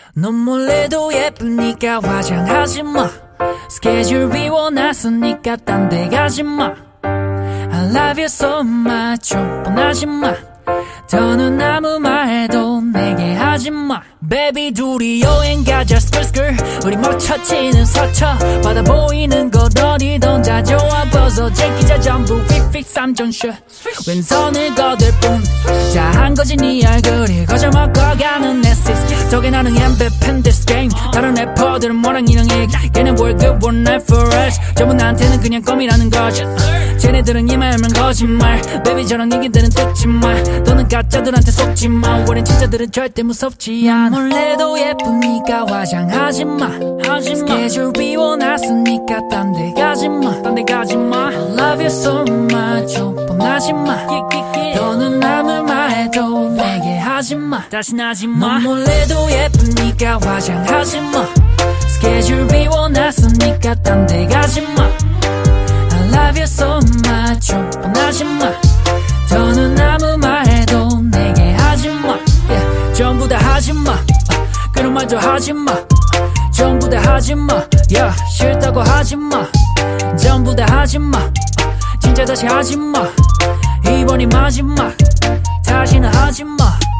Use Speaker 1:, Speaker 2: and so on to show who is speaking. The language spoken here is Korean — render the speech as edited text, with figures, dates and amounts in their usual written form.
Speaker 1: 넌 몰래도 예쁘니까 화장하지마. 스케줄 비워놨으니까 딴 데 가지마. I love you so much. 좀 뻔하지마. 더는 아무 말도 내게 하지마. Baby 둘이 여행 가자 스쿨스쿨. 우리 멋처치는 서쳐. 바다 보이는 곳 어디든 다 좋아. 벗어 제끼자 전부 휙휙 3점슛. 왼손을 거들 뿐 다 한 거지 네 얼굴이 거저 먹어가는 넷시스. 덕에 나는 MVP this game. 다른 래퍼들은 뭐랑 이랑해. 걔는 월급 one night for us. 전부 나한테는 그냥 껌이라는 거지. 쟤네들은 이 말만 거짓말. Baby 저런 얘기들은 듣지마. 너는 가짜들한테 속지마. 우린 진짜들은 절대 무섭지 않아. 몰래도 예쁘니까 화장하지마. 스케줄 비워놨으니까 딴 데 가지마. I love you so much. 좀 뻔하지마. 너는 아무 말도 내게 하지마. 다신 하지마. 넌 몰래도 예쁘니까 화장하지마. 스케줄 비워놨으니까 딴 데 가지마. I love you so much. 좀 뻔하지마. 더는 아무 말도 내게 하지마. 전부 다 하지마. 그런 말도 하지마. 전부 다 하지마. 싫다고 하지마. 전부 다 하지마. 진짜 다시 하지마. 이번이 마지막. 다시는 하지마.